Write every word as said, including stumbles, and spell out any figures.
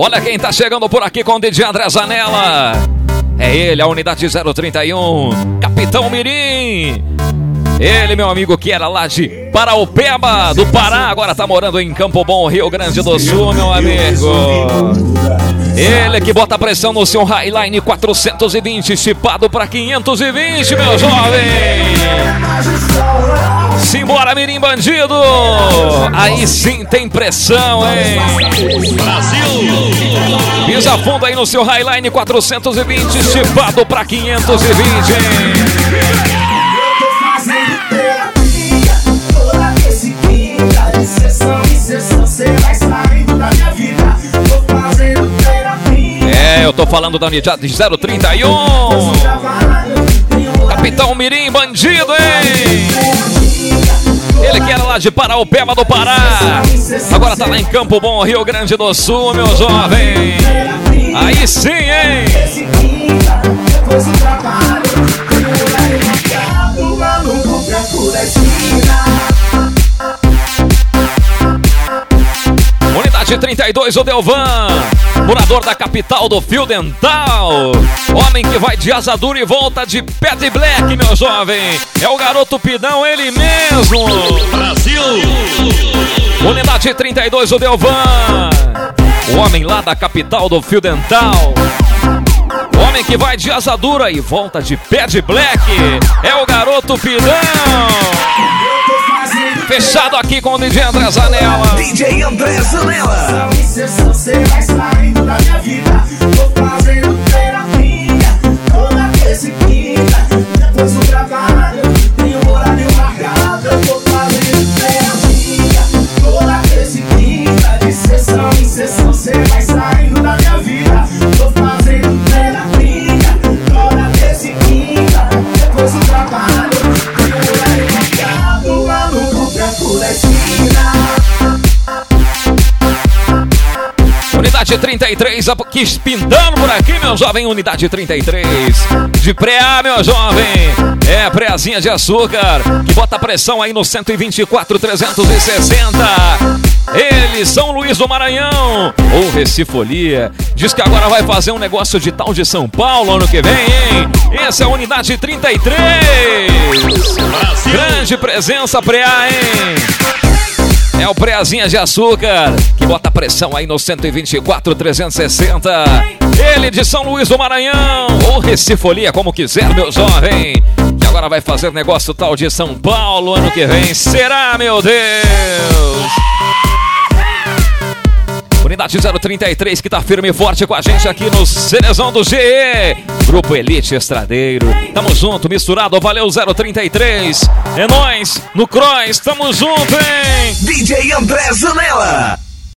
Olha quem tá chegando por aqui com o D J André Zanella. É ele, a unidade zero trinta e um, Capitão Mirim. Ele, meu amigo, que era lá de Paraupeba, do Pará, agora tá morando em Campo Bom, Rio Grande do Sul, meu amigo. Ele que bota pressão no seu Highline quatrocentos e vinte, chipado pra quinhentos e vinte, meu jovem. Simbora, Mirim Bandido. Aí sim tem pressão, hein? Brasil. Pisa fundo aí no seu Highline quatrocentos e vinte, chipado pra quinhentos e vinte, hein? É, eu tô falando da unidade zero trinta e um. Capitão Mirim Bandido, hein? Ele que era lá de Paraupeba do Pará, agora tá lá em Campo Bom, Rio Grande do Sul, meu jovem. Aí sim, hein? Unidade trinta e dois, o Delvan, morador da capital do fio dental. Homem que vai de asa dura e volta de pé de black, meu jovem. É o garoto Pidão, ele mesmo. Brasil. Unidade trinta e dois, o Delvan, o homem lá da capital do fio dental. Homem que vai de asa dura e volta de pé de black. É o garoto Pidão. Fechado aqui com o D J André Zanella. D J André Zanella. Você vai saindo da minha vida. Tô fazendo terapia toda terça e quinta. Depois do trabalho, tem um horário marcado. Eu tô fazendo terapia toda terça e quinta. De sessão em sessão, você vai saindo da minha vida. Tô fazendo terapia toda terça e quinta. Depois do trabalho, tem um horário marcado. Lá no canto da esquina. Unidade trinta e três, aqui espindando por aqui, meu jovem. Unidade trinta e três, de pré-A, meu jovem. É, pré-azinha de açúcar, que bota pressão aí no cento e vinte e quatro, trezentos e sessenta. Ele, São Luís do Maranhão, ou Recifolia. Diz que agora vai fazer um negócio de tal de São Paulo ano que vem, hein? Essa é a unidade trinta e três. Grande presença pré-A, hein? É o Preazinha de Açúcar, que bota pressão aí no cento e vinte e quatro, trezentos e sessenta. Ele de São Luís do Maranhão, ou Recifolia, como quiser, meu jovem. Que agora vai fazer negócio tal de São Paulo ano que vem. Será, meu Deus? Unidade zero trinta e três, que tá firme e forte com a gente aqui no Cerezão do G E. Grupo Elite Estradeiro. Tamo junto, misturado. Valeu, zero trinta e três. É nóis, no Cross. Tamo junto, hein? D J André Zanella.